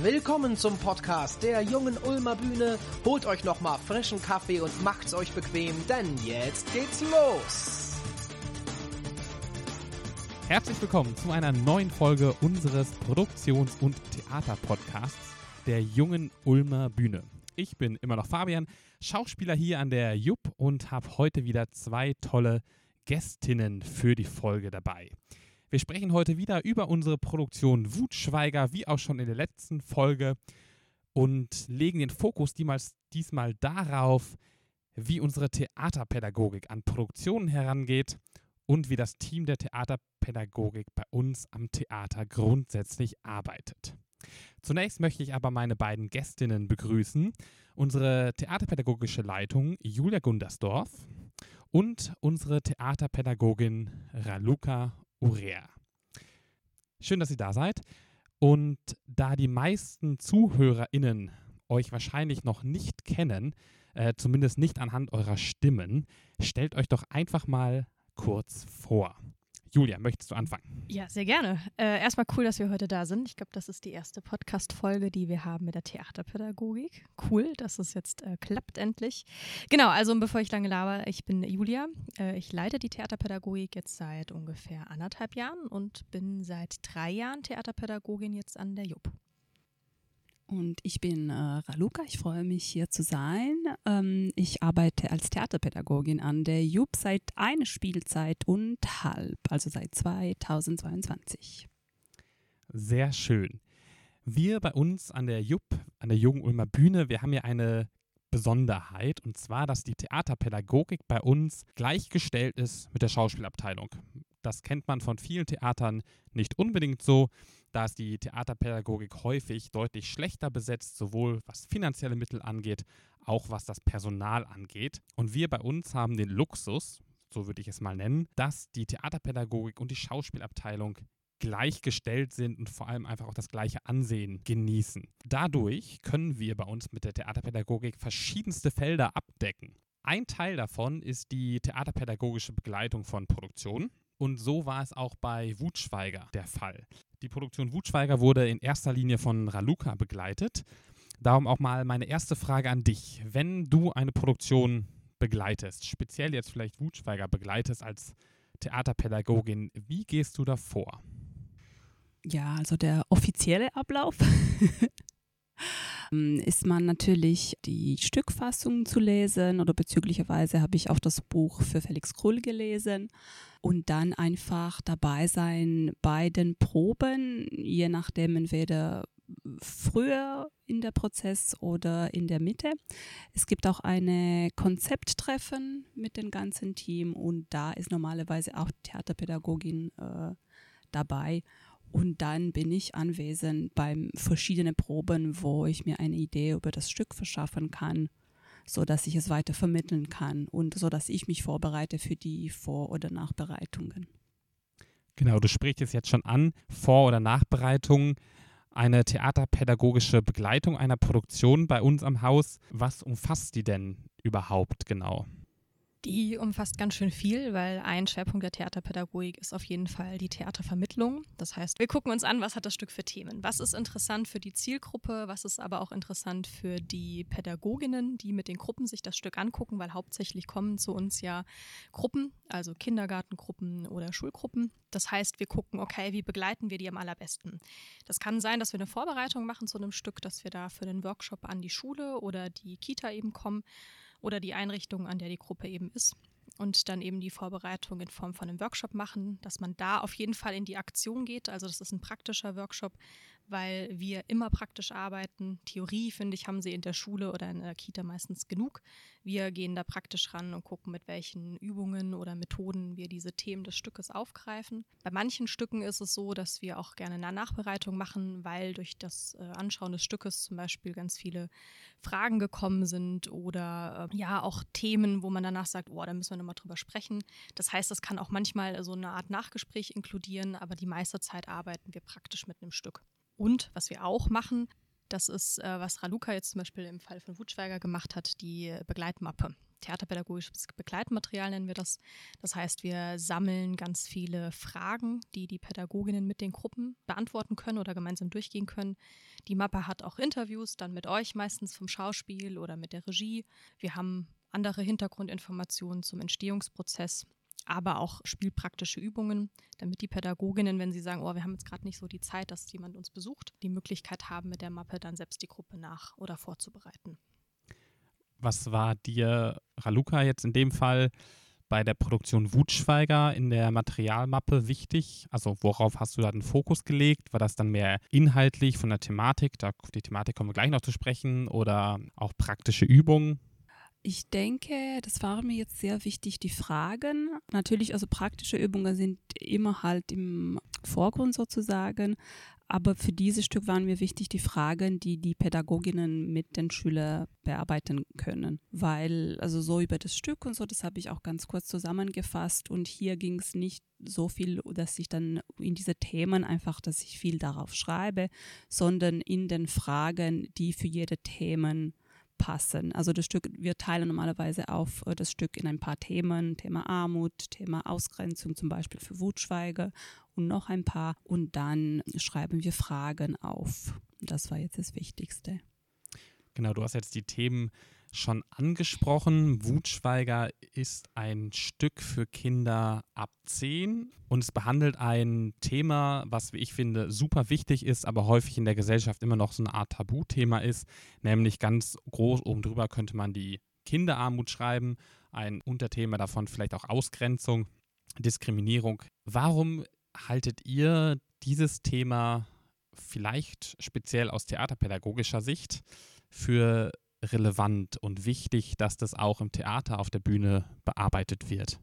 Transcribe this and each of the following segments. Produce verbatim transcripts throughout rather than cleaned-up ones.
Willkommen zum Podcast der Jungen Ulmer Bühne. Holt euch nochmal frischen Kaffee und macht's euch bequem, denn jetzt geht's los. Herzlich willkommen zu einer neuen Folge unseres Produktions- und Theaterpodcasts der Jungen Ulmer Bühne. Ich bin immer noch Fabian, Schauspieler hier an der Jupp und habe heute wieder zwei tolle Gästinnen für die Folge dabei. Wir sprechen heute wieder über unsere Produktion Wutschweiger, wie auch schon in der letzten Folge, und legen den Fokus diesmal darauf, wie unsere Theaterpädagogik an Produktionen herangeht und wie das Team der Theaterpädagogik bei uns am Theater grundsätzlich arbeitet. Zunächst möchte ich aber meine beiden Gästinnen begrüßen, unsere theaterpädagogische Leitung Julia Gundersdorf und unsere Theaterpädagogin Raluca Urea. Schön, dass ihr da seid. Und da die meisten ZuhörerInnen euch wahrscheinlich noch nicht kennen, äh, zumindest nicht anhand eurer Stimmen, stellt euch doch einfach mal kurz vor. Julia, möchtest du anfangen? Ja, sehr gerne. Äh, erstmal cool, dass wir heute da sind. Ich glaube, das ist die erste Podcast-Folge, die wir haben mit der Theaterpädagogik. Cool, dass es jetzt äh, klappt endlich. Genau, also bevor ich lange laber, ich bin Julia. Äh, ich leite die Theaterpädagogik jetzt seit ungefähr anderthalb Jahren und bin seit drei Jahren Theaterpädagogin jetzt an der Jupp. Und ich bin äh, Raluca, ich freue mich hier zu sein. Ähm, ich arbeite als Theaterpädagogin an der Jupp seit einer Spielzeit und halb, also seit zweitausendzweiundzwanzig. Sehr schön. Wir bei uns an der Jupp, an der Jungen Ulmer Bühne, wir haben ja eine Besonderheit, und zwar, dass die Theaterpädagogik bei uns gleichgestellt ist mit der Schauspielabteilung. Das kennt man von vielen Theatern nicht unbedingt so. Da ist die Theaterpädagogik häufig deutlich schlechter besetzt, sowohl was finanzielle Mittel angeht, auch was das Personal angeht. Und wir bei uns haben den Luxus, so würde ich es mal nennen, dass die Theaterpädagogik und die Schauspielabteilung gleichgestellt sind und vor allem einfach auch das gleiche Ansehen genießen. Dadurch können wir bei uns mit der Theaterpädagogik verschiedenste Felder abdecken. Ein Teil davon ist die theaterpädagogische Begleitung von Produktionen. Und so war es auch bei Wutschweiger der Fall. Die Produktion Wutschweiger wurde in erster Linie von Raluca begleitet. Darum auch mal meine erste Frage an dich. Wenn du eine Produktion begleitest, speziell jetzt vielleicht Wutschweiger begleitest als Theaterpädagogin, wie gehst du da vor? Ja, also der offizielle Ablauf ist man natürlich die Stückfassung zu lesen, oder bezüglicherweise habe ich auch das Buch für Felix Krull gelesen und dann einfach dabei sein bei den Proben, je nachdem entweder früher in der Prozess oder in der Mitte. Es gibt auch eine Konzepttreffen mit dem ganzen Team und da ist normalerweise auch Theaterpädagogin äh, dabei. Und dann bin ich anwesend beim verschiedenen Proben, wo ich mir eine Idee über das Stück verschaffen kann, sodass ich es weiter vermitteln kann und sodass ich mich vorbereite für die Vor- oder Nachbereitungen. Genau, du sprichst es jetzt schon an, Vor- oder Nachbereitung, eine theaterpädagogische Begleitung einer Produktion bei uns am Haus. Was umfasst die denn überhaupt genau? Die umfasst ganz schön viel, weil ein Schwerpunkt der Theaterpädagogik ist auf jeden Fall die Theatervermittlung. Das heißt, wir gucken uns an, was hat das Stück für Themen. Was ist interessant für die Zielgruppe, was ist aber auch interessant für die Pädagoginnen, die mit den Gruppen sich das Stück angucken, weil hauptsächlich kommen zu uns ja Gruppen, also Kindergartengruppen oder Schulgruppen. Das heißt, wir gucken, okay, wie begleiten wir die am allerbesten? Das kann sein, dass wir eine Vorbereitung machen zu einem Stück, dass wir da für den Workshop an die Schule oder die Kita eben kommen oder die Einrichtung, an der die Gruppe eben ist, und dann eben die Vorbereitung in Form von einem Workshop machen, dass man da auf jeden Fall in die Aktion geht. Also das ist ein praktischer Workshop, weil wir immer praktisch arbeiten. Theorie, finde ich, haben sie in der Schule oder in der Kita meistens genug. Wir gehen da praktisch ran und gucken, mit welchen Übungen oder Methoden wir diese Themen des Stückes aufgreifen. Bei manchen Stücken ist es so, dass wir auch gerne eine Nachbereitung machen, weil durch das äh, Anschauen des Stückes zum Beispiel ganz viele Fragen gekommen sind oder äh, ja auch Themen, wo man danach sagt, oh, da müssen wir nochmal drüber sprechen. Das heißt, das kann auch manchmal so eine Art Nachgespräch inkludieren, aber die meiste Zeit arbeiten wir praktisch mit einem Stück. Und was wir auch machen, das ist, äh, was Raluca jetzt zum Beispiel im Fall von Wutschweiger gemacht hat, die Begleitmappe. theaterpädagogisches Begleitmaterial nennen wir das. Das heißt, wir sammeln ganz viele Fragen, die die Pädagoginnen mit den Gruppen beantworten können oder gemeinsam durchgehen können. Die Mappe hat auch Interviews, dann mit euch meistens vom Schauspiel oder mit der Regie. Wir haben andere Hintergrundinformationen zum Entstehungsprozess, aber auch spielpraktische Übungen, damit die Pädagoginnen, wenn sie sagen, oh, wir haben jetzt gerade nicht so die Zeit, dass jemand uns besucht, die Möglichkeit haben, mit der Mappe dann selbst die Gruppe nach- oder vorzubereiten. Was war dir, Raluca, jetzt in dem Fall bei der Produktion Wutschweiger in der Materialmappe wichtig? Also worauf hast du da den Fokus gelegt? War das dann mehr inhaltlich von der Thematik? Da, auf die Thematik kommen wir gleich noch zu sprechen. Oder auch praktische Übungen? Ich denke, das war mir jetzt sehr wichtig, die Fragen. Natürlich, also praktische Übungen sind immer halt im Vorgrund sozusagen, aber für dieses Stück waren mir wichtig die Fragen, die die Pädagoginnen mit den Schülern bearbeiten können. Weil, also so über das Stück und so, das habe ich auch ganz kurz zusammengefasst und hier ging es nicht so viel, dass ich dann in diese Themen einfach, dass ich viel darauf schreibe, sondern in den Fragen, die für jede Themen passen. Also das Stück, wir teilen normalerweise auf das Stück in ein paar Themen, Thema Armut, Thema Ausgrenzung zum Beispiel für Wutschweiger und noch ein paar und dann schreiben wir Fragen auf. Das war jetzt das Wichtigste. Genau, du hast jetzt die Themen schon angesprochen. Wutschweiger ist ein Stück für Kinder ab zehn und es behandelt ein Thema, was, wie ich finde, super wichtig ist, aber häufig in der Gesellschaft immer noch so eine Art Tabuthema ist, nämlich ganz groß oben drüber könnte man die Kinderarmut schreiben, ein Unterthema davon vielleicht auch Ausgrenzung, Diskriminierung. Warum haltet ihr dieses Thema vielleicht speziell aus theaterpädagogischer Sicht für relevant und wichtig, dass das auch im Theater auf der Bühne bearbeitet wird?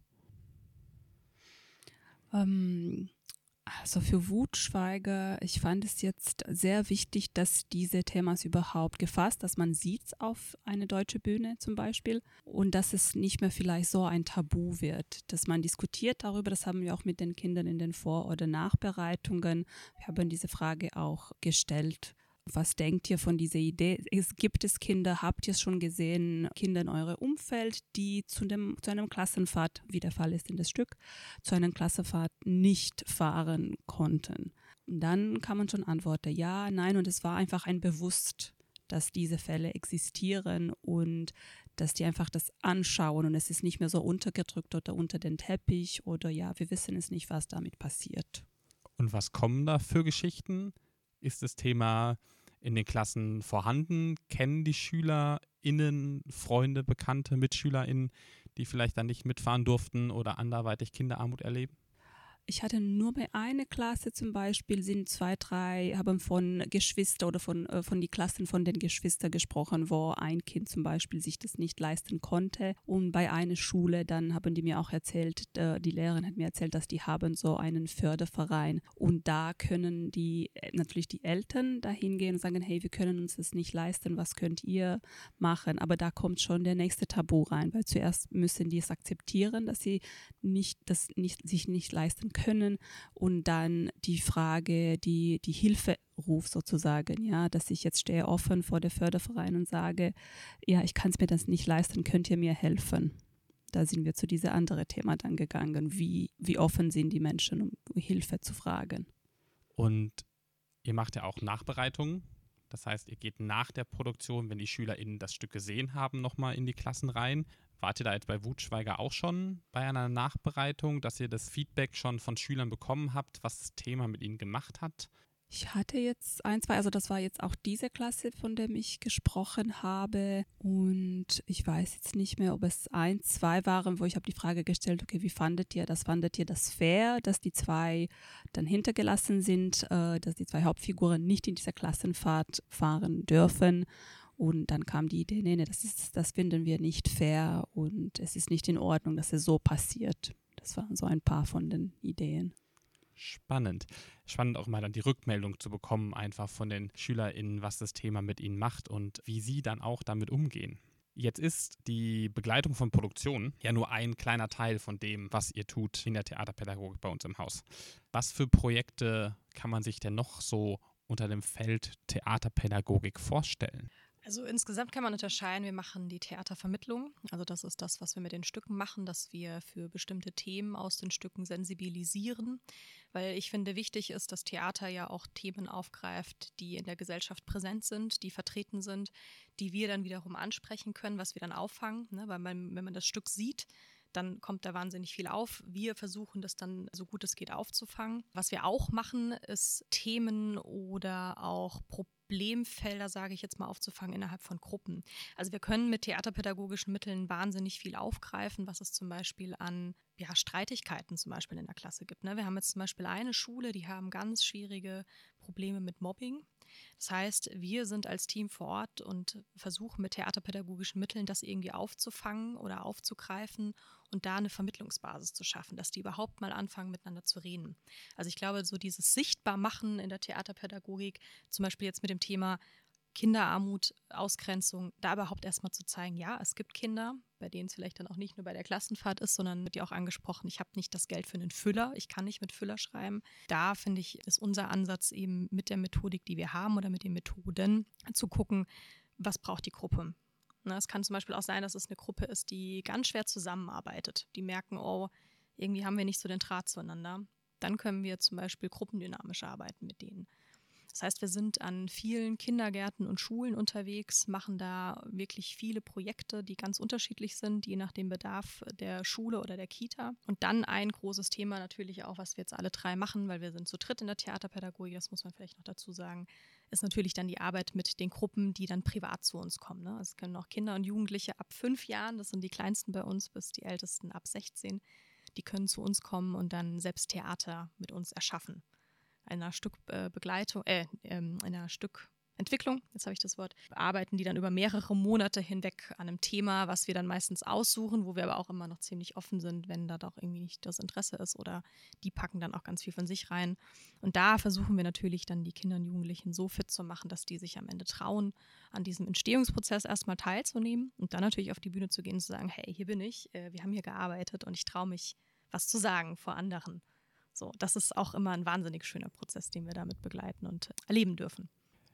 Ähm, also für Wutschweiger, ich fand es jetzt sehr wichtig, dass diese Themas überhaupt gefasst, dass man sieht es auf eine deutsche Bühne zum Beispiel und dass es nicht mehr vielleicht so ein Tabu wird, dass man diskutiert darüber. Das haben wir auch mit den Kindern in den Vor- oder Nachbereitungen. Wir haben diese Frage auch gestellt. Was denkt ihr von dieser Idee? Es gibt es Kinder, habt ihr es schon gesehen, Kinder in eurem Umfeld, die zu, dem, zu einem Klassenfahrt, wie der Fall ist in das Stück, zu einer Klassenfahrt nicht fahren konnten? Und dann kann man schon antworten, ja, nein, und es war einfach ein Bewusst, dass diese Fälle existieren und dass die einfach das anschauen und es ist nicht mehr so untergedrückt oder unter den Teppich oder ja, wir wissen es nicht, was damit passiert. Und was kommen da für Geschichten? Ist das Thema in den Klassen vorhanden? Kennen die SchülerInnen, Freunde, Bekannte, MitschülerInnen, die vielleicht dann nicht mitfahren durften oder anderweitig Kinderarmut erleben? Ich hatte nur bei einer Klasse zum Beispiel, sind zwei, drei, haben von Geschwister oder von, äh, von die Klassen von den Geschwistern gesprochen, wo ein Kind zum Beispiel sich das nicht leisten konnte. Und bei einer Schule, dann haben die mir auch erzählt, äh, die Lehrerin hat mir erzählt, dass die haben so einen Förderverein. Und da können die, äh, natürlich die Eltern da hingehen und sagen, hey, wir können uns das nicht leisten, was könnt ihr machen? Aber da kommt schon der nächste Tabu rein, weil zuerst müssen die es akzeptieren, dass sie nicht, das nicht, sich nicht leisten können und dann die Frage, die, die Hilferuf sozusagen, ja, dass ich jetzt stehe offen vor der Förderverein und sage, ja, ich kann es mir das nicht leisten, könnt ihr mir helfen? Da sind wir zu diesem anderen Thema dann gegangen, wie, wie offen sind die Menschen, um Hilfe zu fragen. Und ihr macht ja auch Nachbereitungen, das heißt, ihr geht nach der Produktion, wenn die SchülerInnen das Stück gesehen haben, nochmal in die Klassen rein. Wart ihr da jetzt bei Wutschweiger auch schon bei einer Nachbereitung, dass ihr das Feedback schon von Schülern bekommen habt, was das Thema mit ihnen gemacht hat? Ich hatte jetzt ein, zwei, also das war jetzt auch diese Klasse, von der ich gesprochen habe und ich weiß jetzt nicht mehr, ob es ein, zwei waren, wo ich habe die Frage gestellt, okay, wie fandet ihr das? Fandet ihr das fair, dass die zwei dann hintergelassen sind, äh, dass die zwei Hauptfiguren nicht in dieser Klassenfahrt fahren dürfen? Und dann kam die Idee, nee, nee, das, ist, das finden wir nicht fair und es ist nicht in Ordnung, dass es so passiert. Das waren so ein paar von den Ideen. Spannend. Spannend auch mal dann die Rückmeldung zu bekommen, einfach von den SchülerInnen, was das Thema mit ihnen macht und wie sie dann auch damit umgehen. Jetzt ist die Begleitung von Produktionen ja nur ein kleiner Teil von dem, was ihr tut in der Theaterpädagogik bei uns im Haus. Was für Projekte kann man sich denn noch so unter dem Feld Theaterpädagogik vorstellen? Also insgesamt kann man unterscheiden, wir machen die Theatervermittlung, also das ist das, was wir mit den Stücken machen, dass wir für bestimmte Themen aus den Stücken sensibilisieren, weil ich finde, wichtig ist, dass Theater ja auch Themen aufgreift, die in der Gesellschaft präsent sind, die vertreten sind, die wir dann wiederum ansprechen können, was wir dann auffangen, ne? Weil man, wenn man das Stück sieht, dann kommt da wahnsinnig viel auf. Wir versuchen das dann so gut es geht aufzufangen. Was wir auch machen, ist Themen oder auch Problemfelder, sage ich jetzt mal, aufzufangen innerhalb von Gruppen. Also wir können mit theaterpädagogischen Mitteln wahnsinnig viel aufgreifen, was es zum Beispiel an ja, Streitigkeiten zum Beispiel in der Klasse gibt. Ne? Wir haben jetzt zum Beispiel eine Schule, die haben ganz schwierige Probleme mit Mobbing. Das heißt, wir sind als Team vor Ort und versuchen mit theaterpädagogischen Mitteln das irgendwie aufzufangen oder aufzugreifen und da eine Vermittlungsbasis zu schaffen, dass die überhaupt mal anfangen, miteinander zu reden. Also ich glaube, so dieses Sichtbarmachen in der Theaterpädagogik, zum Beispiel jetzt mit dem Thema Kinderarmut, Ausgrenzung, da überhaupt erstmal zu zeigen, ja, es gibt Kinder, bei denen es vielleicht dann auch nicht nur bei der Klassenfahrt ist, sondern wird ja auch angesprochen, ich habe nicht das Geld für einen Füller, ich kann nicht mit Füller schreiben. Da, finde ich, ist unser Ansatz eben mit der Methodik, die wir haben oder mit den Methoden, zu gucken, was braucht die Gruppe. Na, es kann zum Beispiel auch sein, dass es eine Gruppe ist, die ganz schwer zusammenarbeitet. Die merken, oh, irgendwie haben wir nicht so den Draht zueinander. Dann können wir zum Beispiel gruppendynamisch arbeiten mit denen. Das heißt, wir sind an vielen Kindergärten und Schulen unterwegs, machen da wirklich viele Projekte, die ganz unterschiedlich sind, je nach dem Bedarf der Schule oder der Kita. Und dann ein großes Thema natürlich auch, was wir jetzt alle drei machen, weil wir sind zu dritt in der Theaterpädagogik, das muss man vielleicht noch dazu sagen, ist natürlich dann die Arbeit mit den Gruppen, die dann privat zu uns kommen. Ne? Es können auch Kinder und Jugendliche ab fünf Jahren, das sind die kleinsten bei uns, bis die ältesten ab sechzehn, die können zu uns kommen und dann selbst Theater mit uns erschaffen. Einer Stückbegleitung, äh, ähm, einer Stückentwicklung, jetzt habe ich das Wort, arbeiten die dann über mehrere Monate hinweg an einem Thema, was wir dann meistens aussuchen, wo wir aber auch immer noch ziemlich offen sind, wenn da doch irgendwie nicht das Interesse ist oder die packen dann auch ganz viel von sich rein. Und da versuchen wir natürlich dann die Kinder und Jugendlichen so fit zu machen, dass die sich am Ende trauen, an diesem Entstehungsprozess erstmal teilzunehmen und dann natürlich auf die Bühne zu gehen und zu sagen, hey, hier bin ich, äh, wir haben hier gearbeitet und ich traue mich, was zu sagen vor anderen. So, das ist auch immer ein wahnsinnig schöner Prozess, den wir damit begleiten und erleben dürfen.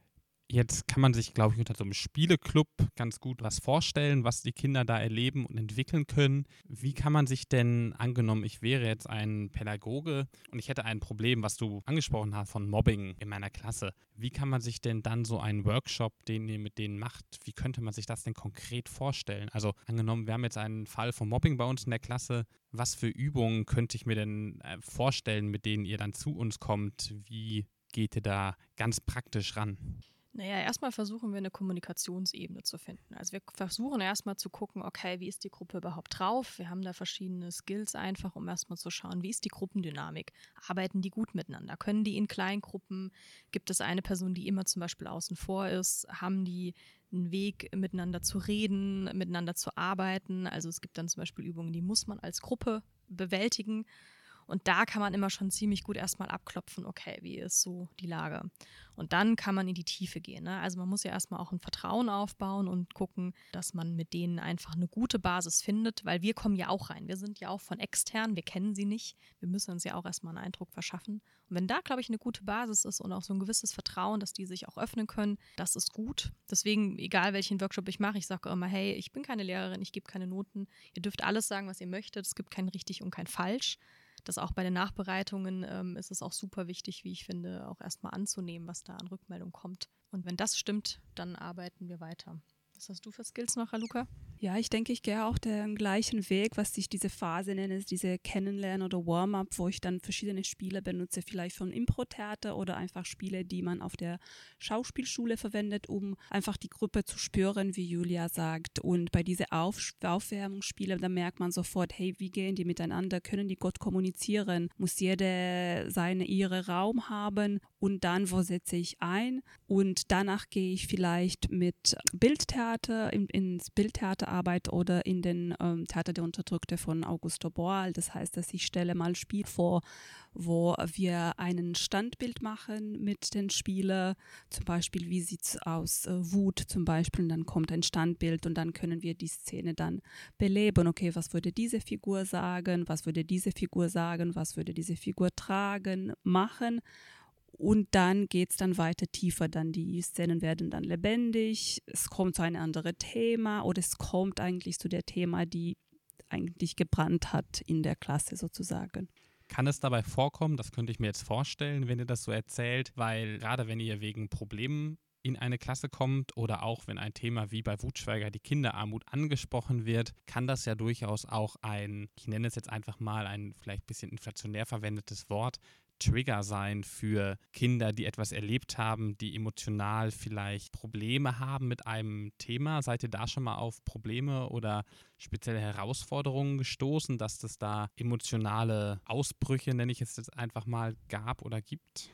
Jetzt kann man sich, glaube ich, unter so einem Spieleclub ganz gut was vorstellen, was die Kinder da erleben und entwickeln können. Wie kann man sich denn, angenommen, ich wäre jetzt ein Pädagoge und ich hätte ein Problem, was du angesprochen hast, von Mobbing in meiner Klasse. Wie kann man sich denn dann so einen Workshop, den ihr mit denen macht, wie könnte man sich das denn konkret vorstellen? Also angenommen, wir haben jetzt einen Fall von Mobbing bei uns in der Klasse. Was für Übungen könnte ich mir denn vorstellen, mit denen ihr dann zu uns kommt? Wie geht ihr da ganz praktisch ran? Naja, erstmal versuchen wir eine Kommunikationsebene zu finden. Also wir versuchen erstmal zu gucken, okay, wie ist die Gruppe überhaupt drauf? Wir haben da verschiedene Skills einfach, um erstmal zu schauen, wie ist die Gruppendynamik? Arbeiten die gut miteinander? Können die in Kleingruppen? Gibt es eine Person, die immer zum Beispiel außen vor ist? Haben die einen Weg, miteinander zu reden, miteinander zu arbeiten? Also es gibt dann zum Beispiel Übungen, die muss man als Gruppe bewältigen. Und da kann man immer schon ziemlich gut erstmal abklopfen, okay, wie ist so die Lage? Und dann kann man in die Tiefe gehen. Ne? Also man muss ja erstmal auch ein Vertrauen aufbauen und gucken, dass man mit denen einfach eine gute Basis findet, weil wir kommen ja auch rein. Wir sind ja auch von extern, wir kennen sie nicht. Wir müssen uns ja auch erstmal einen Eindruck verschaffen. Und wenn da, glaube ich, eine gute Basis ist und auch so ein gewisses Vertrauen, dass die sich auch öffnen können, das ist gut. Deswegen, egal welchen Workshop ich mache, ich sage immer, hey, ich bin keine Lehrerin, ich gebe keine Noten. Ihr dürft alles sagen, was ihr möchtet. Es gibt kein richtig und kein falsch. Das auch bei den Nachbereitungen ähm, ist es auch super wichtig, wie ich finde, auch erstmal anzunehmen, was da an Rückmeldung kommt. Und wenn das stimmt, dann arbeiten wir weiter. Was hast du für Skills noch, Raluca? Ja, ich denke, ich gehe auch den gleichen Weg, was ich diese Phase nenne, diese Kennenlernen oder Warm-up, wo ich dann verschiedene Spiele benutze, vielleicht von Impro-Theater oder einfach Spiele, die man auf der Schauspielschule verwendet, um einfach die Gruppe zu spüren, wie Julia sagt. Und bei diesen Auf- Aufwärmungsspielen, da merkt man sofort, hey, wie gehen die miteinander, können die gut kommunizieren, muss jeder seine, ihre Raum haben und dann, wo setze ich ein? Und danach gehe ich vielleicht mit Bildtheater, in, ins Bildtheater Arbeit oder in den ähm, Theater der Unterdrückte von Augusto Boal. Das heißt, dass ich stelle mal ein Spiel vor, wo wir ein Standbild machen mit den Spielern. Zum Beispiel, wie sieht es aus? Äh, Wut zum Beispiel. Und dann kommt ein Standbild und dann können wir die Szene dann beleben. Okay, was würde diese Figur sagen? Was würde diese Figur sagen? Was würde diese Figur tragen, machen? Und dann geht es dann weiter tiefer, dann die Szenen werden dann lebendig, es kommt zu einem anderen Thema oder es kommt eigentlich zu der Thema, die eigentlich gebrannt hat in der Klasse sozusagen. Kann es dabei vorkommen, das könnte ich mir jetzt vorstellen, wenn ihr das so erzählt, weil gerade wenn ihr wegen Problemen in eine Klasse kommt oder auch wenn ein Thema wie bei Wutschweiger die Kinderarmut angesprochen wird, kann das ja durchaus auch ein, ich nenne es jetzt einfach mal ein vielleicht ein bisschen inflationär verwendetes Wort, Trigger sein für Kinder, die etwas erlebt haben, die emotional vielleicht Probleme haben mit einem Thema. Seid ihr da schon mal auf Probleme oder spezielle Herausforderungen gestoßen, dass es da emotionale Ausbrüche, nenne ich es jetzt einfach mal, gab oder gibt?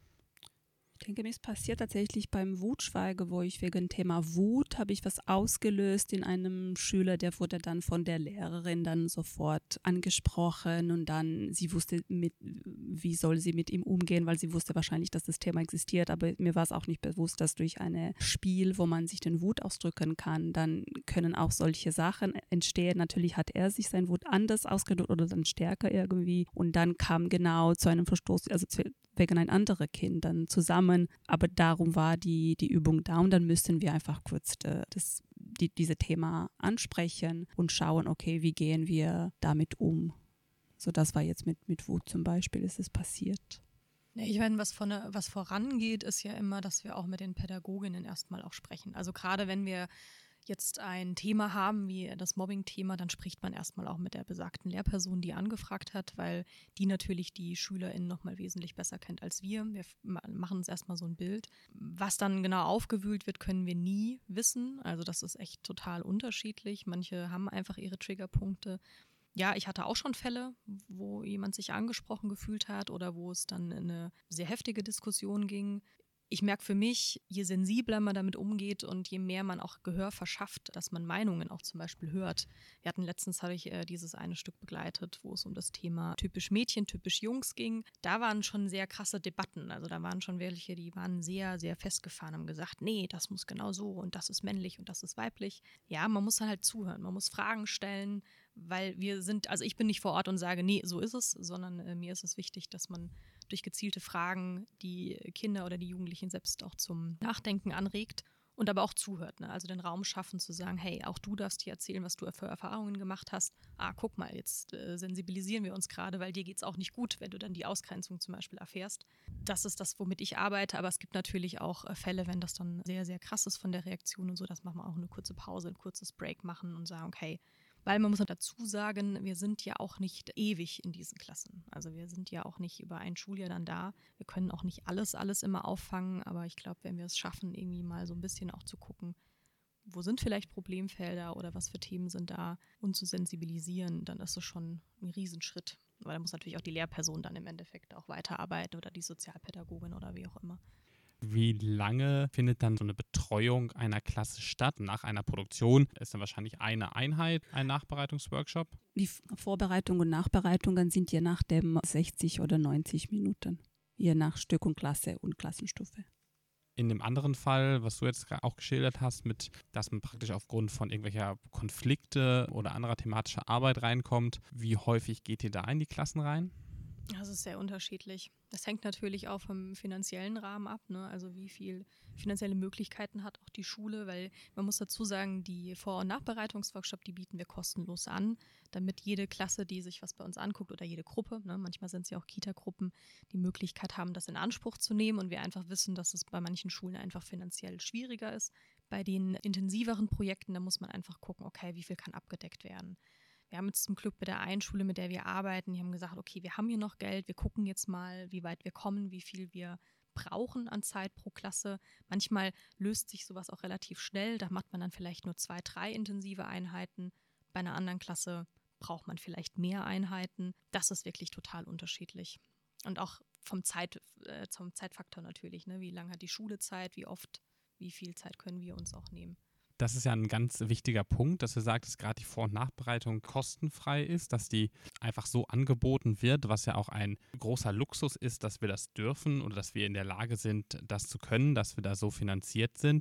Ich denke, mir ist passiert tatsächlich beim Wutschweiger, wo ich wegen Thema Wut habe ich was ausgelöst in einem Schüler, der wurde dann von der Lehrerin dann sofort angesprochen und dann, sie wusste, mit, wie soll sie mit ihm umgehen, weil sie wusste wahrscheinlich, dass das Thema existiert, aber mir war es auch nicht bewusst, dass durch ein Spiel, wo man sich den Wut ausdrücken kann, dann können auch solche Sachen entstehen. Natürlich hat er sich sein Wut anders ausgedrückt oder dann stärker irgendwie und dann kam genau zu einem Verstoß, also zu wegen ein anderes Kind dann zusammen, aber darum war die, die Übung da und dann müssen wir einfach kurz das, die, diese Thema ansprechen und schauen, okay, wie gehen wir damit um. So, das war jetzt mit, mit Wut zum Beispiel, ist es passiert. Ich meine, was, von, was vorangeht, ist ja immer, dass wir auch mit den Pädagoginnen erstmal auch sprechen. Also gerade wenn wir jetzt ein Thema haben wie das Mobbing-Thema, dann spricht man erstmal auch mit der besagten Lehrperson, die angefragt hat, weil die natürlich die SchülerInnen nochmal wesentlich besser kennt als wir. Wir machen uns erstmal so ein Bild. Was dann genau aufgewühlt wird, können wir nie wissen. Also das ist echt total unterschiedlich. Manche haben einfach ihre Triggerpunkte. Ja, ich hatte auch schon Fälle, wo jemand sich angesprochen gefühlt hat oder wo es dann in eine sehr heftige Diskussion ging. Ich merke für mich, je sensibler man damit umgeht und je mehr man auch Gehör verschafft, dass man Meinungen auch zum Beispiel hört. Wir hatten letztens, habe ich äh, dieses eine Stück begleitet, wo es um das Thema typisch Mädchen, typisch Jungs ging. Da waren schon sehr krasse Debatten. Also da waren schon welche, die waren sehr, sehr festgefahren, haben gesagt, nee, das muss genau so und das ist männlich und das ist weiblich. Ja, man muss dann halt zuhören, man muss Fragen stellen, weil wir sind, also ich bin nicht vor Ort und sage, nee, so ist es, sondern äh, mir ist es wichtig, dass man durch gezielte Fragen die Kinder oder die Jugendlichen selbst auch zum Nachdenken anregt und aber auch zuhört. Ne? Also den Raum schaffen zu sagen, hey, auch du darfst hier erzählen, was du für Erfahrungen gemacht hast. Ah, guck mal, jetzt äh, sensibilisieren wir uns gerade, weil dir geht es auch nicht gut, wenn du dann die Ausgrenzung zum Beispiel erfährst. Das ist das, womit ich arbeite, aber es gibt natürlich auch äh, Fälle, wenn das dann sehr, sehr krass ist von der Reaktion und so, dass wir auch eine kurze Pause, ein kurzes Break machen und sagen, okay, weil man muss dazu sagen, wir sind ja auch nicht ewig in diesen Klassen. Also wir sind ja auch nicht über ein Schuljahr dann da. Wir können auch nicht alles, alles immer auffangen. Aber ich glaube, wenn wir es schaffen, irgendwie mal so ein bisschen auch zu gucken, wo sind vielleicht Problemfelder oder was für Themen sind da und zu sensibilisieren, dann ist es schon ein Riesenschritt. Weil da muss natürlich auch die Lehrperson dann im Endeffekt auch weiterarbeiten oder die Sozialpädagogin oder wie auch immer. Wie lange findet dann so eine Betreuung einer Klasse statt? Nach einer Produktion ist dann wahrscheinlich eine Einheit, ein Nachbereitungsworkshop? Die Vorbereitung und Nachbereitungen sind je nachdem sechzig oder neunzig Minuten, je nach Stück und Klasse und Klassenstufe. In dem anderen Fall, was du jetzt auch geschildert hast, mit, dass man praktisch aufgrund von irgendwelcher Konflikte oder anderer thematischer Arbeit reinkommt, wie häufig geht ihr da in die Klassen rein? Das ist sehr unterschiedlich. Das hängt natürlich auch vom finanziellen Rahmen ab, ne? Also wie viel finanzielle Möglichkeiten hat auch die Schule, weil man muss dazu sagen, die Vor- und Nachbereitungsworkshop, die bieten wir kostenlos an, damit jede Klasse, die sich was bei uns anguckt oder jede Gruppe, ne? Manchmal sind es ja auch Kita-Gruppen, die Möglichkeit haben, das in Anspruch zu nehmen und wir einfach wissen, dass es bei manchen Schulen einfach finanziell schwieriger ist. Bei den intensiveren Projekten, da muss man einfach gucken, okay, wie viel kann abgedeckt werden. Wir haben jetzt zum Glück mit der einen Schule, mit der wir arbeiten, die haben gesagt, okay, wir haben hier noch Geld, wir gucken jetzt mal, wie weit wir kommen, wie viel wir brauchen an Zeit pro Klasse. Manchmal löst sich sowas auch relativ schnell, da macht man dann vielleicht nur zwei, drei intensive Einheiten. Bei einer anderen Klasse braucht man vielleicht mehr Einheiten. Das ist wirklich total unterschiedlich. Und auch vom, Zeit, äh, zum Zeitfaktor natürlich, ne? Wie lange hat die Schule Zeit, wie oft, wie viel Zeit können wir uns auch nehmen. Das ist ja ein ganz wichtiger Punkt, dass du sagst, dass gerade die Vor- und Nachbereitung kostenfrei ist, dass die einfach so angeboten wird, was ja auch ein großer Luxus ist, dass wir das dürfen oder dass wir in der Lage sind, das zu können, dass wir da so finanziert sind.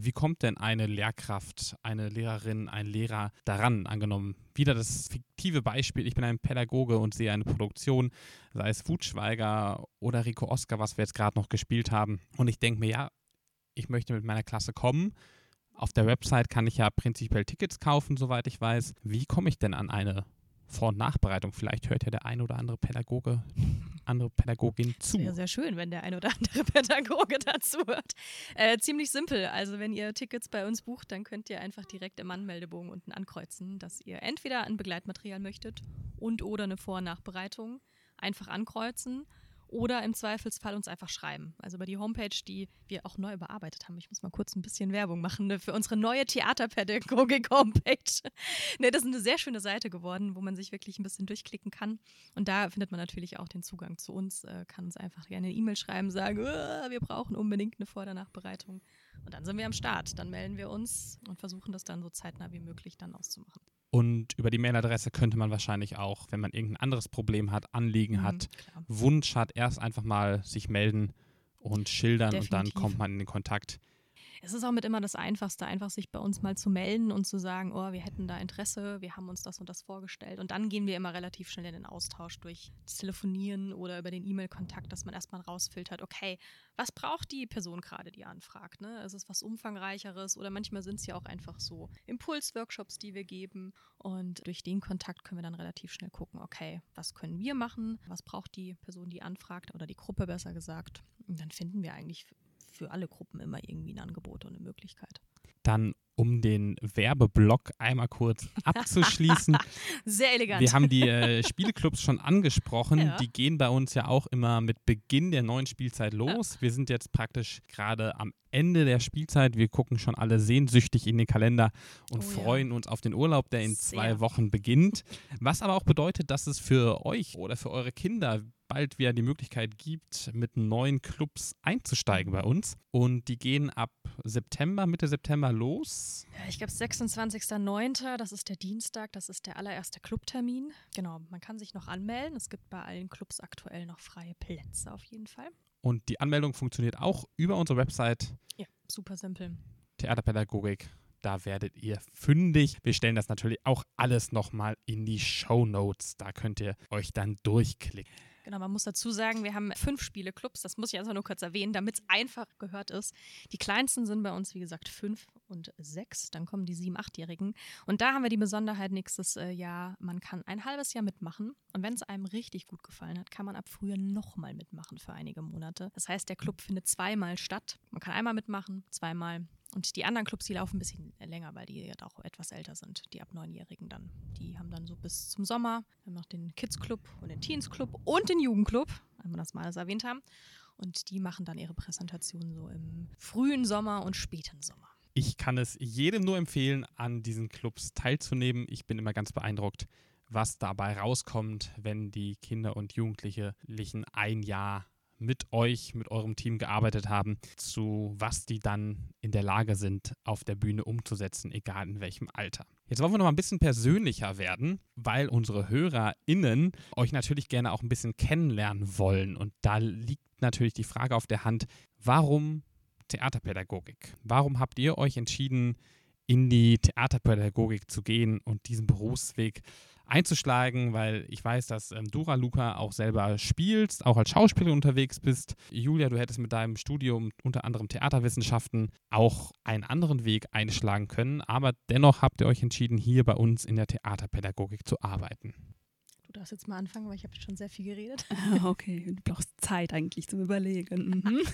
Wie kommt denn eine Lehrkraft, eine Lehrerin, ein Lehrer daran? Angenommen, wieder das fiktive Beispiel, ich bin ein Pädagoge und sehe eine Produktion, sei es Wutschweiger oder Rico Oscar, was wir jetzt gerade noch gespielt haben. Und ich denke mir, ja, ich möchte mit meiner Klasse kommen. Auf der Website kann ich ja prinzipiell Tickets kaufen, soweit ich weiß. Wie komme ich denn an eine Vor- und Nachbereitung? Vielleicht hört ja der ein oder andere Pädagoge, andere Pädagogin zu. Sehr, sehr schön, wenn der ein oder andere Pädagoge dazu hört. Äh, ziemlich simpel. Also wenn ihr Tickets bei uns bucht, dann könnt ihr einfach direkt im Anmeldebogen unten ankreuzen, dass ihr entweder ein Begleitmaterial möchtet und oder eine Vor- und Nachbereitung. Einfach ankreuzen. Oder im Zweifelsfall uns einfach schreiben. Also über die Homepage, die wir auch neu überarbeitet haben. Ich muss mal kurz ein bisschen Werbung machen, ne, für unsere neue Theaterpädagogik-Homepage. Ne, das ist eine sehr schöne Seite geworden, wo man sich wirklich ein bisschen durchklicken kann. Und da findet man natürlich auch den Zugang zu uns, äh, kann uns einfach gerne eine E-Mail schreiben, sagen, wir brauchen unbedingt eine Vor- oder Nachbereitung. Und dann sind wir am Start. Dann melden wir uns und versuchen das dann so zeitnah wie möglich dann auszumachen. Und über die Mailadresse könnte man wahrscheinlich auch, wenn man irgendein anderes Problem hat, Anliegen Mhm, hat, klar. Wunsch hat, erst einfach mal sich melden und schildern Definitiv. und dann kommt man in den Kontakt. Es ist auch mit immer das Einfachste, einfach sich bei uns mal zu melden und zu sagen, oh, wir hätten da Interesse, wir haben uns das und das vorgestellt. Und dann gehen wir immer relativ schnell in den Austausch durch das Telefonieren oder über den E-Mail-Kontakt, dass man erstmal rausfiltert, okay, was braucht die Person gerade, die anfragt? Ne? Ist es was Umfangreicheres oder manchmal sind es ja auch einfach so Impulsworkshops, die wir geben. Und durch den Kontakt können wir dann relativ schnell gucken, okay, was können wir machen? Was braucht die Person, die anfragt oder die Gruppe besser gesagt? Und dann finden wir eigentlich für alle Gruppen immer irgendwie ein Angebot und eine Möglichkeit. Dann, um den Werbeblock einmal kurz abzuschließen. Sehr elegant. Wir haben die äh, Spieleclubs schon angesprochen. Ja. Die gehen bei uns ja auch immer mit Beginn der neuen Spielzeit los. Ja. Wir sind jetzt praktisch gerade am Ende der Spielzeit. Wir gucken schon alle sehnsüchtig in den Kalender und Oh, freuen ja. uns auf den Urlaub, der in Sehr. zwei Wochen beginnt. Was aber auch bedeutet, dass es für euch oder für eure Kinder bald wieder die Möglichkeit gibt, mit neuen Clubs einzusteigen bei uns. Und die gehen ab September, Mitte September los. Ja, ich glaube, sechsundzwanzigster neunter das ist der Dienstag, das ist der allererste Clubtermin. Genau, man kann sich noch anmelden. Es gibt bei allen Clubs aktuell noch freie Plätze auf jeden Fall. Und die Anmeldung funktioniert auch über unsere Website Ja, super simpel. Theaterpädagogik. Da werdet ihr fündig. Wir stellen das natürlich auch alles nochmal in die Shownotes. Da könnt ihr euch dann durchklicken. Genau, man muss dazu sagen, wir haben fünf Spiele-Clubs, das muss ich also nur kurz erwähnen, damit es einfach gehört ist. Die kleinsten sind bei uns, wie gesagt, fünf und sechs, dann kommen die sieben-, achtjährigen. Und da haben wir die Besonderheit nächstes äh, Jahr, man kann ein halbes Jahr mitmachen. Und wenn es einem richtig gut gefallen hat, kann man ab Frühjahr nochmal mitmachen für einige Monate. Das heißt, der Club findet zweimal statt. Man kann einmal mitmachen, zweimal. Und die anderen Clubs, die laufen ein bisschen länger, weil die jetzt auch etwas älter sind, die ab Neunjährigen dann. Die haben dann so bis zum Sommer. Wir haben noch den Kids Club und den Teens Club und den Jugendclub, wenn wir das mal alles erwähnt haben. Und die machen dann ihre Präsentation so im frühen Sommer und späten Sommer. Ich kann es jedem nur empfehlen, an diesen Clubs teilzunehmen. Ich bin immer ganz beeindruckt, was dabei rauskommt, wenn die Kinder und Jugendlichen ein Jahr mit euch, mit eurem Team gearbeitet haben, zu was die dann in der Lage sind, auf der Bühne umzusetzen, egal in welchem Alter. Jetzt wollen wir noch mal ein bisschen persönlicher werden, weil unsere HörerInnen euch natürlich gerne auch ein bisschen kennenlernen wollen. Und da liegt natürlich die Frage auf der Hand, warum Theaterpädagogik? Warum habt ihr euch entschieden, in die Theaterpädagogik zu gehen und diesen Berufsweg einzuschlagen, weil ich weiß, dass ähm, du, Raluca, auch selber spielst, auch als Schauspielerin unterwegs bist. Julia, du hättest mit deinem Studium unter anderem Theaterwissenschaften auch einen anderen Weg einschlagen können, aber dennoch habt ihr euch entschieden, hier bei uns in der Theaterpädagogik zu arbeiten. Du darfst jetzt mal anfangen, weil ich habe schon sehr viel geredet. Okay, du brauchst Zeit eigentlich zum Überlegen. Mhm.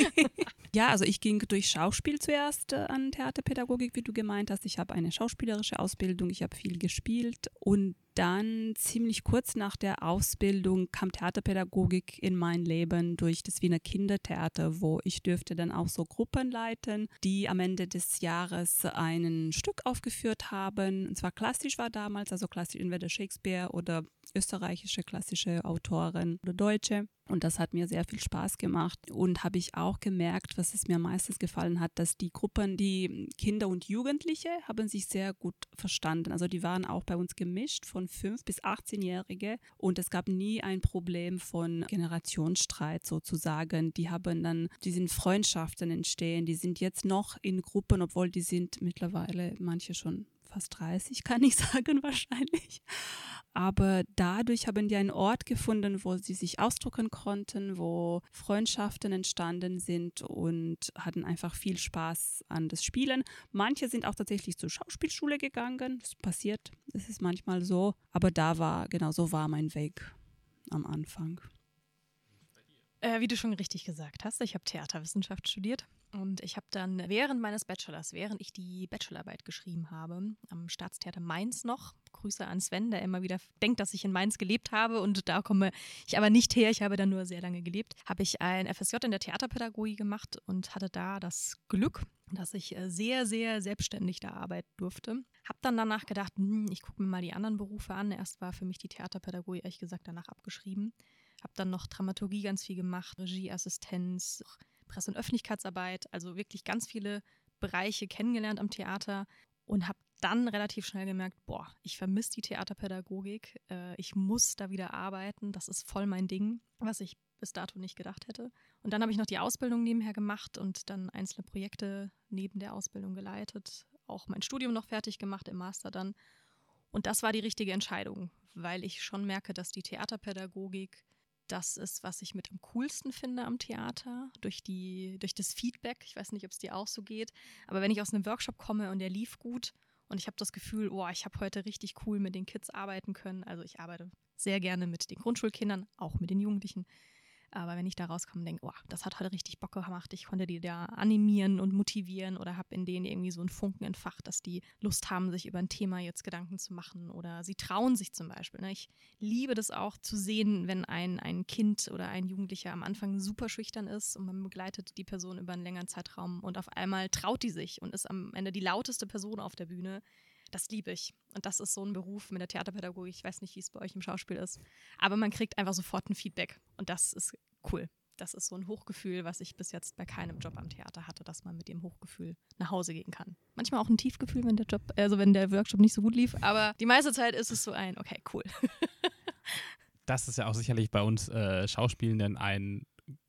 Ja, also ich ging durch Schauspiel zuerst äh, an Theaterpädagogik, wie du gemeint hast. Ich habe eine schauspielerische Ausbildung, ich habe viel gespielt und dann ziemlich kurz nach der Ausbildung kam Theaterpädagogik in mein Leben durch das Wiener Kindertheater, wo ich dürfte dann auch so Gruppen leiten, die am Ende des Jahres ein Stück aufgeführt haben. Und zwar klassisch war damals, also klassisch entweder Shakespeare oder österreichische klassische Autoren oder Deutsche. Und das hat mir sehr viel Spaß gemacht. Und habe ich auch gemerkt, was es mir meistens gefallen hat, dass die Gruppen, die Kinder und Jugendliche, haben sich sehr gut verstanden. Also die waren auch bei uns gemischt von fünf bis achtzehnjährige und es gab nie ein Problem von Generationsstreit sozusagen. Die haben dann, die sind Freundschaften entstehen, die sind jetzt noch in Gruppen, obwohl die sind mittlerweile manche schon fast dreißig, kann ich sagen, wahrscheinlich. Aber dadurch haben die einen Ort gefunden, wo sie sich ausdrücken konnten, wo Freundschaften entstanden sind und hatten einfach viel Spaß an das Spielen. Manche sind auch tatsächlich zur Schauspielschule gegangen. Das passiert, es ist manchmal so. Aber da war, genau so war mein Weg am Anfang. Äh, wie du schon richtig gesagt hast, ich habe Theaterwissenschaft studiert und ich habe dann während meines Bachelors, während ich die Bachelorarbeit geschrieben habe, am Staatstheater Mainz noch, Grüße an Sven, der immer wieder denkt, dass ich in Mainz gelebt habe und da komme ich aber nicht her, ich habe da nur sehr lange gelebt, habe ich ein F S J in der Theaterpädagogik gemacht und hatte da das Glück, dass ich sehr, sehr selbstständig da arbeiten durfte. Habe dann danach gedacht, hm, ich gucke mir mal die anderen Berufe an. Erst war für mich die Theaterpädagogik, ehrlich gesagt, danach abgeschrieben. Habe dann noch Dramaturgie ganz viel gemacht, Regieassistenz, Presse- und Öffentlichkeitsarbeit, also wirklich ganz viele Bereiche kennengelernt am Theater und habe dann relativ schnell gemerkt, boah, ich vermisse die Theaterpädagogik, äh, ich muss da wieder arbeiten, das ist voll mein Ding, was ich bis dato nicht gedacht hätte. Und dann habe ich noch die Ausbildung nebenher gemacht und dann einzelne Projekte neben der Ausbildung geleitet, auch mein Studium noch fertig gemacht, im Master dann. Und das war die richtige Entscheidung, weil ich schon merke, dass die Theaterpädagogik das ist, was ich mit am coolsten finde am Theater, durch, die, durch das Feedback. Ich weiß nicht, ob es dir auch so geht, aber wenn ich aus einem Workshop komme und der lief gut und ich habe das Gefühl, oh, ich habe heute richtig cool mit den Kids arbeiten können. Also ich arbeite sehr gerne mit den Grundschulkindern, auch mit den Jugendlichen. Aber wenn ich da rauskomme und denke, oh, das hat heute richtig Bock gemacht, ich konnte die da animieren und motivieren oder habe in denen irgendwie so einen Funken entfacht, dass die Lust haben, sich über ein Thema jetzt Gedanken zu machen oder sie trauen sich zum Beispiel. Ne? Ich liebe das auch zu sehen, wenn ein, ein Kind oder ein Jugendlicher am Anfang super schüchtern ist und man begleitet die Person über einen längeren Zeitraum und auf einmal traut die sich und ist am Ende die lauteste Person auf der Bühne. Das liebe ich. Und das ist so ein Beruf mit der Theaterpädagogik. Ich weiß nicht, wie es bei euch im Schauspiel ist. Aber man kriegt einfach sofort ein Feedback. Und das ist cool. Das ist so ein Hochgefühl, was ich bis jetzt bei keinem Job am Theater hatte, dass man mit dem Hochgefühl nach Hause gehen kann. Manchmal auch ein Tiefgefühl, wenn der Job, also wenn der Workshop nicht so gut lief. Aber die meiste Zeit ist es so ein, okay, cool. Das ist ja auch sicherlich bei uns äh, Schauspielenden ein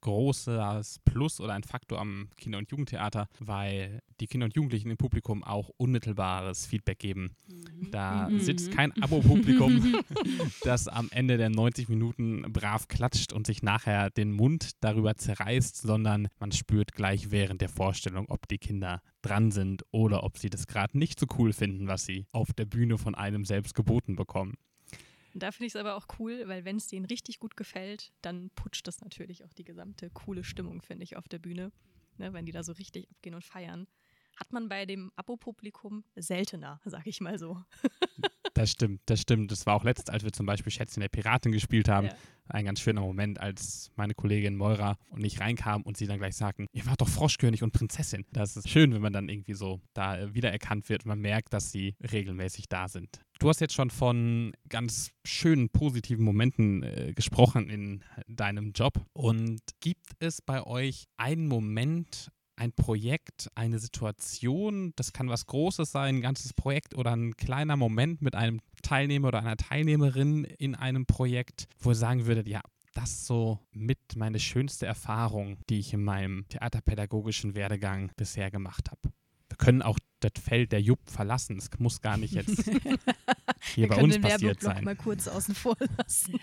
großes Plus oder ein Faktor am Kinder- und Jugendtheater, weil die Kinder und Jugendlichen im Publikum auch unmittelbares Feedback geben. Mhm. Da mhm. sitzt kein Abo-Publikum, das am Ende der neunzig Minuten brav klatscht und sich nachher den Mund darüber zerreißt, sondern man spürt gleich während der Vorstellung, ob die Kinder dran sind oder ob sie das gerade nicht so cool finden, was sie auf der Bühne von einem selbst geboten bekommen. Und da finde ich es aber auch cool, weil wenn es denen richtig gut gefällt, dann putscht das natürlich auch die gesamte coole Stimmung, finde ich, auf der Bühne. Ne, wenn die da so richtig abgehen und feiern. Hat man bei dem Abo-Publikum seltener, sage ich mal so. Das stimmt, das stimmt. Das war auch letzt, als wir zum Beispiel Schätzchen der Piratin gespielt haben, ja. Ein ganz schöner Moment, als meine Kollegin Moira und ich reinkamen und sie dann gleich sagten, ihr wart doch Froschkönig und Prinzessin. Das ist schön, wenn man dann irgendwie so da wiedererkannt wird und man merkt, dass sie regelmäßig da sind. Du hast jetzt schon von ganz schönen positiven Momenten äh, gesprochen in deinem Job. Und gibt es bei euch einen Moment, ein Projekt, eine Situation, das kann was Großes sein, ein ganzes Projekt oder ein kleiner Moment mit einem Teilnehmer oder einer Teilnehmerin in einem Projekt, wo ihr sagen würdet, ja, das ist so mit meine schönste Erfahrung, die ich in meinem theaterpädagogischen Werdegang bisher gemacht habe. Wir können auch das Feld der Jupp verlassen. Es muss gar nicht jetzt hier bei uns passiert sein. Wir können den Werbeblock mal kurz außen vor lassen.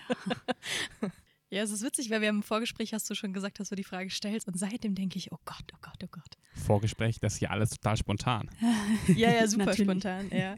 Ja. Ja, es ist witzig, weil wir im Vorgespräch hast du schon gesagt, dass du die Frage stellst und seitdem denke ich, oh Gott, oh Gott, oh Gott. Vorgespräch, das ist hier alles total spontan. Ja, ja, super spontan, ja.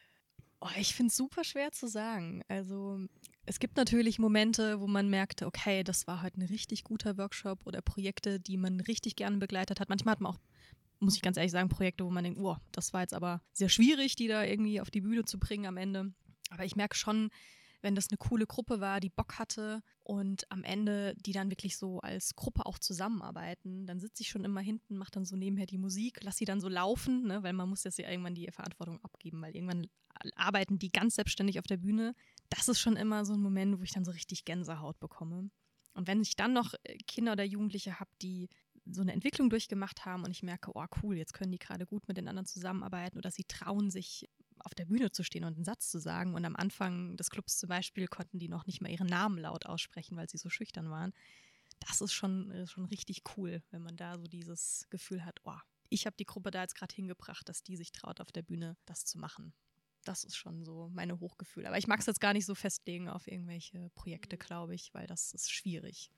Oh, ich finde es super schwer zu sagen. Also es gibt natürlich Momente, wo man merkt, okay, das war heute ein richtig guter Workshop oder Projekte, die man richtig gerne begleitet hat. Manchmal hat man auch, muss ich ganz ehrlich sagen, Projekte, wo man denkt, oh, das war jetzt aber sehr schwierig, die da irgendwie auf die Bühne zu bringen am Ende. Aber ich merke schon, wenn das eine coole Gruppe war, die Bock hatte und am Ende die dann wirklich so als Gruppe auch zusammenarbeiten, dann sitze ich schon immer hinten, mache dann so nebenher die Musik, lasse sie dann so laufen, ne, weil man muss jetzt ja irgendwann die Verantwortung abgeben, weil irgendwann arbeiten die ganz selbstständig auf der Bühne. das ist schon immer so ein Moment, wo ich dann so richtig Gänsehaut bekomme. Und wenn ich dann noch Kinder oder Jugendliche habe, die so eine Entwicklung durchgemacht haben und ich merke, oh cool, jetzt können die gerade gut mit den anderen zusammenarbeiten oder sie trauen sich, auf der Bühne zu stehen und einen Satz zu sagen. Und am Anfang des Clubs zum Beispiel konnten die noch nicht mal ihren Namen laut aussprechen, weil sie so schüchtern waren. Das ist schon, schon richtig cool, wenn man da so dieses Gefühl hat, oh, ich habe die Gruppe da jetzt gerade hingebracht, dass die sich traut, auf der Bühne das zu machen. Das ist schon so meine Hochgefühle. Aber ich mag es jetzt gar nicht so festlegen auf irgendwelche Projekte, glaube ich, weil das ist schwierig.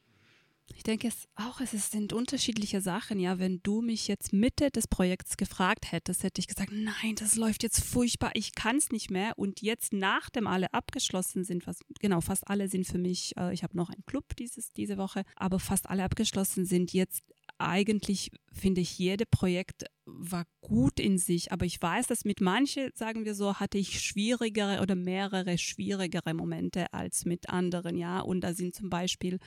Ich denke es auch, es sind unterschiedliche Sachen. Ja, wenn du mich jetzt Mitte des Projekts gefragt hättest, hätte ich gesagt, nein, das läuft jetzt furchtbar, ich kann es nicht mehr. Und jetzt, nachdem alle abgeschlossen sind, fast, genau, fast alle sind für mich, äh, ich habe noch einen Club dieses, diese Woche, aber fast alle abgeschlossen sind jetzt. Eigentlich finde ich, jedes Projekt war gut in sich, aber ich weiß, dass mit manchen, sagen wir so, hatte ich schwierigere oder mehrere schwierigere Momente als mit anderen, ja. Und da sind zum Beispiel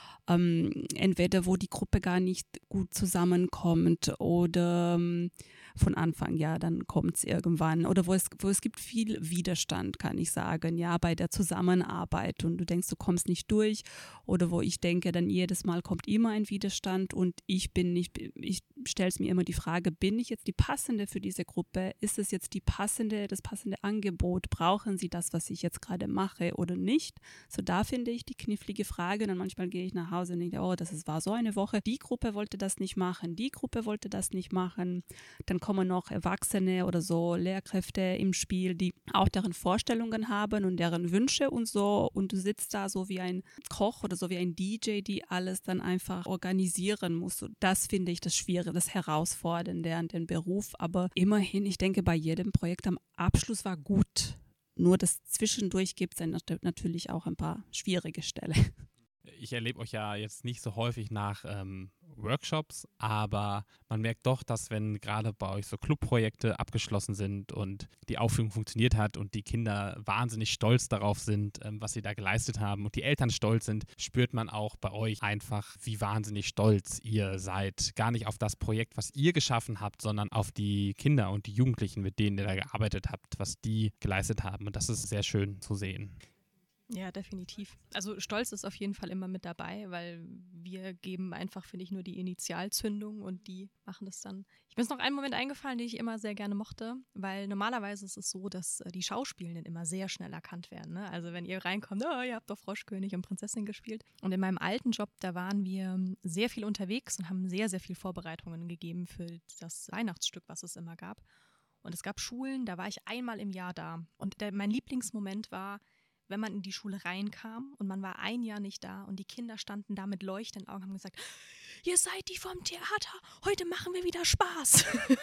ähm, entweder, wo die Gruppe gar nicht gut zusammenkommt oder ähm, von Anfang, ja, dann kommt es irgendwann. Oder wo es, wo es gibt viel Widerstand, kann ich sagen, ja, bei der Zusammenarbeit und du denkst, du kommst nicht durch. Oder wo ich denke, dann jedes Mal kommt immer ein Widerstand und ich bin nicht, ich stelle es mir immer die Frage, bin ich jetzt die Passende für diese Gruppe? Ist es jetzt die passende, das passende Angebot? Brauchen sie das, was ich jetzt gerade mache oder nicht? So, da finde ich die knifflige Frage. Dann manchmal gehe ich nach Hause und denke, oh, das ist, war so eine Woche. Die Gruppe wollte das nicht machen, die Gruppe wollte das nicht machen. Dann kommen noch Erwachsene oder so Lehrkräfte im Spiel, die auch deren Vorstellungen haben und deren Wünsche und so. Und du sitzt da so wie ein Koch oder so wie ein D J, die alles dann einfach organisieren muss. Und das finde ich das Schwierige, das Herausfordernde an den Beruf. Aber immerhin, ich denke, bei jedem Projekt am Abschluss war gut. Nur das zwischendurch gibt es dann natürlich auch ein paar schwierige Stellen. Ich erlebe euch ja jetzt nicht so häufig nach ähm, Workshops, aber man merkt doch, dass wenn gerade bei euch so Clubprojekte abgeschlossen sind und die Aufführung funktioniert hat und die Kinder wahnsinnig stolz darauf sind, ähm, was sie da geleistet haben und die Eltern stolz sind, spürt man auch bei euch einfach, wie wahnsinnig stolz ihr seid. Gar nicht auf das Projekt, was ihr geschaffen habt, sondern auf die Kinder und die Jugendlichen, mit denen ihr da gearbeitet habt, was die geleistet haben. Und das ist sehr schön zu sehen. Ja, definitiv. Also Stolz ist auf jeden Fall immer mit dabei, weil wir geben einfach, finde ich, nur die Initialzündung und die machen das dann. Ich bin jetzt noch einen Moment eingefallen, den ich immer sehr gerne mochte, weil normalerweise ist es so, dass die Schauspielenden immer sehr schnell erkannt werden. Ne? Also wenn ihr reinkommt, oh, ihr habt doch Froschkönig und Prinzessin gespielt. Und in meinem alten Job, da waren wir sehr viel unterwegs und haben sehr, sehr viel Vorbereitungen gegeben für das Weihnachtsstück, was es immer gab. Und es gab Schulen, da war ich einmal im Jahr da. Und der, mein Lieblingsmoment war, wenn man in die Schule reinkam und man war ein Jahr nicht da und die Kinder standen da mit leuchtenden Augen und haben gesagt, ihr seid die vom Theater, heute machen wir wieder Spaß.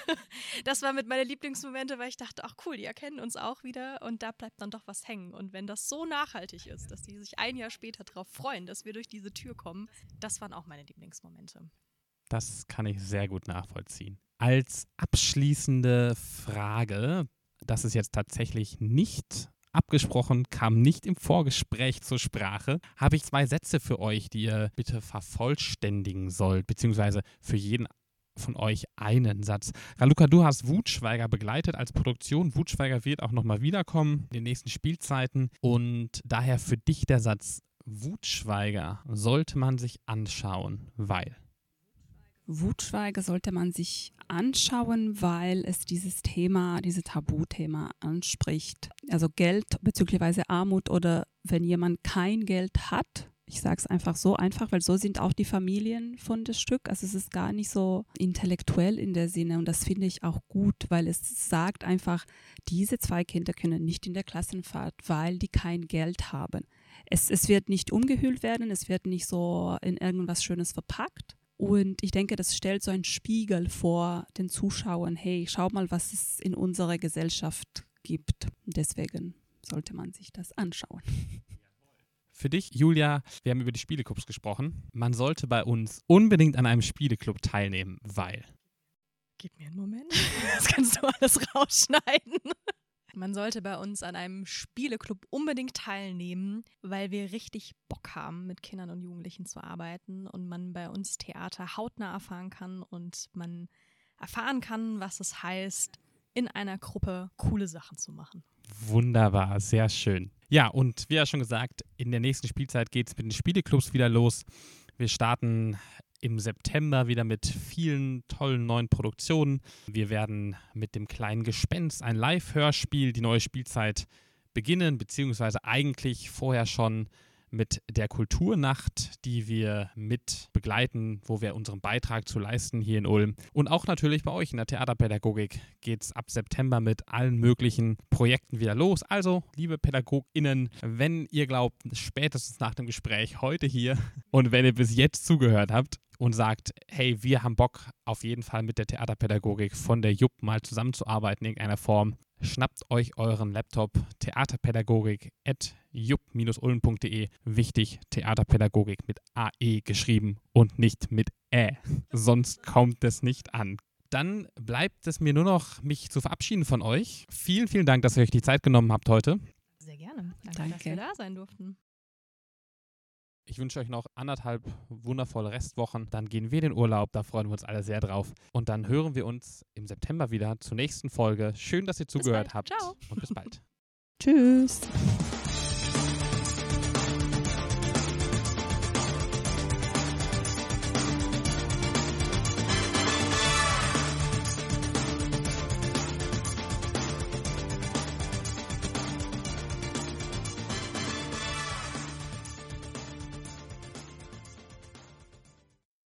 Das war mit meinen Lieblingsmomente, weil ich dachte, ach cool, die erkennen uns auch wieder und da bleibt dann doch was hängen. Und wenn das so nachhaltig ist, dass die sich ein Jahr später darauf freuen, dass wir durch diese Tür kommen, das waren auch meine Lieblingsmomente. Das kann ich sehr gut nachvollziehen. Als abschließende Frage, das ist jetzt tatsächlich nicht abgesprochen, kam nicht im Vorgespräch zur Sprache, habe ich zwei Sätze für euch, die ihr bitte vervollständigen sollt, beziehungsweise für jeden von euch einen Satz. Raluca, du hast Wutschweiger begleitet als Produktion. Wutschweiger wird auch nochmal wiederkommen in den nächsten Spielzeiten und daher für dich der Satz, Wutschweiger sollte man sich anschauen, weil... Wutschweiger sollte man sich anschauen, weil es dieses Thema, dieses Tabuthema anspricht. Also Geld bzw. Armut oder wenn jemand kein Geld hat, ich sage es einfach so einfach, weil so sind auch die Familien von das Stück. Also es ist gar nicht so intellektuell in der Sinne und das finde ich auch gut, weil es sagt einfach, diese zwei Kinder können nicht in der Klassenfahrt, weil die kein Geld haben. Es, es wird nicht umgehüllt werden, es wird nicht so in irgendwas Schönes verpackt. Und ich denke, das stellt so einen Spiegel vor den Zuschauern. Hey, schau mal, was es in unserer Gesellschaft gibt. Deswegen sollte man sich das anschauen. Für dich, Julia, wir haben über die Spieleclubs gesprochen. Man sollte bei uns unbedingt an einem Spieleclub teilnehmen, weil... Gib mir einen Moment. Das kannst du alles rausschneiden. Man sollte bei uns an einem Spieleclub unbedingt teilnehmen, weil wir richtig Bock haben, mit Kindern und Jugendlichen zu arbeiten und man bei uns Theater hautnah erfahren kann und man erfahren kann, was es heißt, in einer Gruppe coole Sachen zu machen. Wunderbar, sehr schön. Ja, und wie ja schon gesagt, in der nächsten Spielzeit geht es mit den Spieleclubs wieder los. Wir starten im September wieder mit vielen tollen neuen Produktionen. Wir werden mit dem kleinen Gespenst, ein Live-Hörspiel, die neue Spielzeit beginnen, beziehungsweise eigentlich vorher schon mit der Kulturnacht, die wir mit begleiten, wo wir unseren Beitrag zu leisten hier in Ulm. Und auch natürlich bei euch in der Theaterpädagogik geht es ab September mit allen möglichen Projekten wieder los. Also, liebe PädagogInnen, wenn ihr glaubt, spätestens nach dem Gespräch heute hier und wenn ihr bis jetzt zugehört habt und sagt, hey, wir haben Bock auf jeden Fall mit der Theaterpädagogik von der Jupp mal zusammenzuarbeiten in irgendeiner Form, schnappt euch euren Laptop theaterpädagogik at jupp dash ulm punkt de. Wichtig, Theaterpädagogik mit A E geschrieben und nicht mit Ä. Sonst kommt es nicht an. Dann bleibt es mir nur noch, mich zu verabschieden von euch. Vielen, vielen Dank, dass ihr euch die Zeit genommen habt heute. Sehr gerne. Danke, Danke. dass wir da sein durften. Ich wünsche euch noch anderthalb wundervolle Restwochen. Dann gehen wir in den Urlaub, da freuen wir uns alle sehr drauf. Und dann hören wir uns im September wieder zur nächsten Folge. Schön, dass ihr zugehört bald. habt. Ciao. Und bis bald. Tschüss.